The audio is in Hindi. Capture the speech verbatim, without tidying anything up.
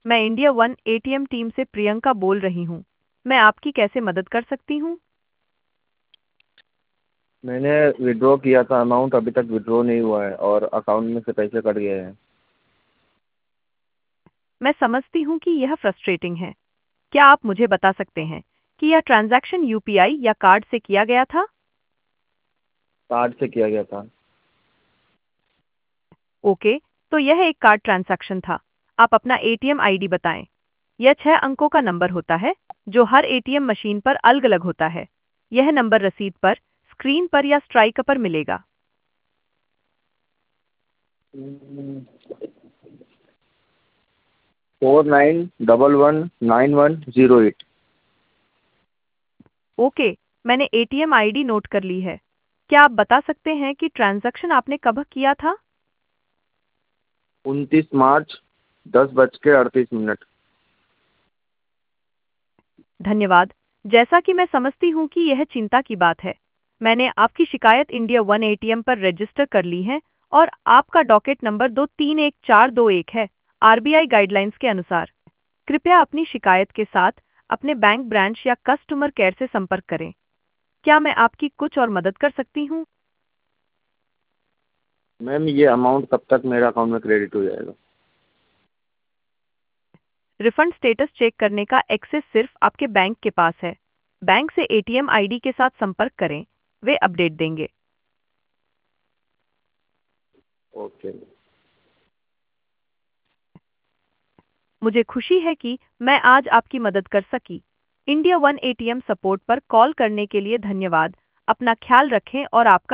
मैं इंडिया वन एटीएम टीम से प्रियंका बोल रही हूँ। मैं आपकी कैसे मदद कर सकती हूँ? मैंने विड्रॉ किया था, अमाउंट अभी तक विड्रॉ नहीं हुआ है और अकाउंट में से पैसे कट गए हैं। मैं समझती हूँ कि यह फ्रस्ट्रेटिंग है। क्या आप मुझे बता सकते हैं कि यह ट्रांजैक्शन यूपीआई या कार्ड से किया गया था? कार्ड से किया गया था। ओके, तो यह एक कार्ड ट्रांजैक्शन था। आप अपना एटीएम आईडी बताएं। यह छह अंकों का नंबर होता है जो हर एटीएम मशीन पर अलग-अलग होता है। यह नंबर रसीद पर, स्क्रीन पर या स्ट्राइक पर मिलेगा। Four nine double one nine one zero eight. Okay, मैंने एटीएम आईडी नोट कर ली है। क्या आप बता सकते हैं कि ट्रांजैक्शन आपने कब किया था? उनतीस मार्च दस बज के अड़तीस मिनट। धन्यवाद। जैसा कि मैं समझती हूँ कि यह चिंता की बात है। मैंने आपकी शिकायत इंडिया वन एटीएम पर रजिस्टर कर ली है और आपका डॉकेट नंबर दो तीन एक चार दो एक है। आरबीआई गाइडलाइंस के अनुसार कृपया अपनी शिकायत के साथ अपने बैंक ब्रांच या कस्टमर केयर से संपर्क करें। क्या मैं आपकी कुछ और मदद कर सकती हूँ? मैम, ये अमाउंट कब तक मेरे अकाउंट में क्रेडिट हो जाएगा? रिफंड स्टेटस चेक करने का एक्सेस सिर्फ आपके बैंक के पास है। बैंक से एटीएम आईडी के साथ संपर्क करें, वे अपडेट देंगे। ओके। मुझे खुशी है कि मैं आज आपकी मदद कर सकी। इंडिया वन एटीएम सपोर्ट पर कॉल करने के लिए धन्यवाद। अपना ख्याल रखें और आपका